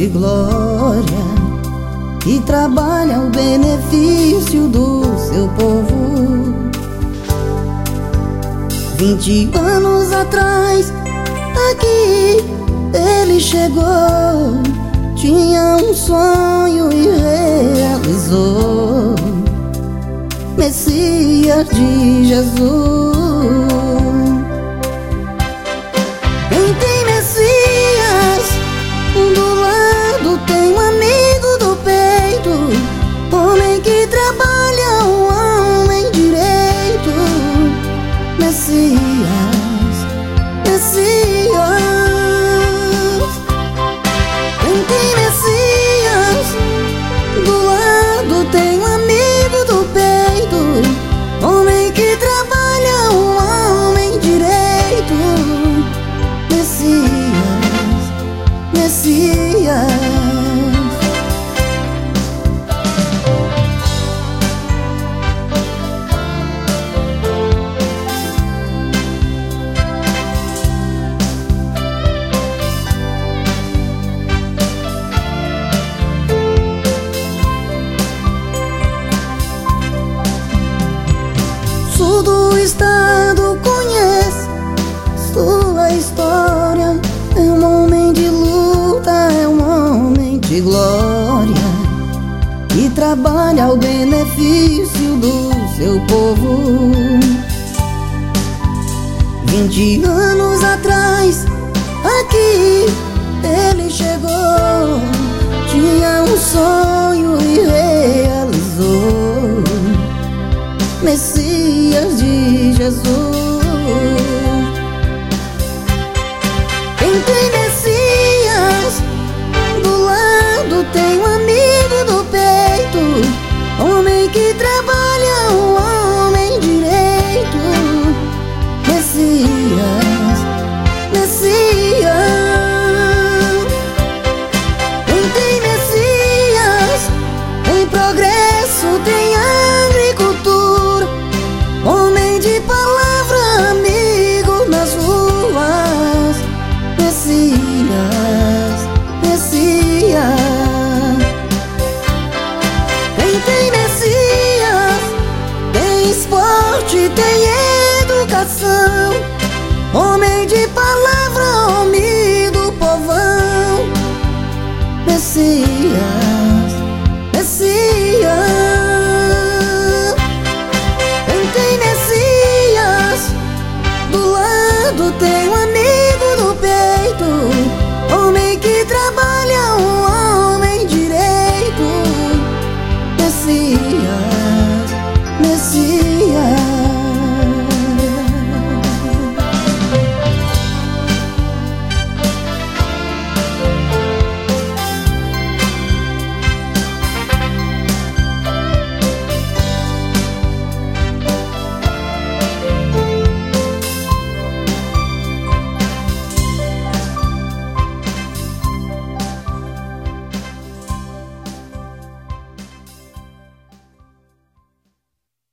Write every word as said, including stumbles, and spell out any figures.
de glória, que trabalha ao benefício do seu povo. Vinte anos atrás, aqui ele chegou, tinha um sonho e realizou. Messias de Jesus. Quem tem Messias do lado tem um amigo do peito, homem que trabalha, um homem direito. Messias, Messias. Quem tem Messias do lado tem um amigo do peito, homem que trabalha, um homem direito. Messias, Messias. Todo o estado conhece sua história. É um homem de luta, é um homem de glória, que trabalha ao benefício do seu povo. Vinte anos atrás, aqui ele chegou, tinha